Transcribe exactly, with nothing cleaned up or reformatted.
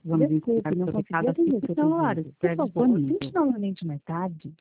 Vamos Desculpe, encontrar não sobre consegui cada atender cinco seu celulares pedido. Por pré favor, disponíveis. tente novamente mais tarde.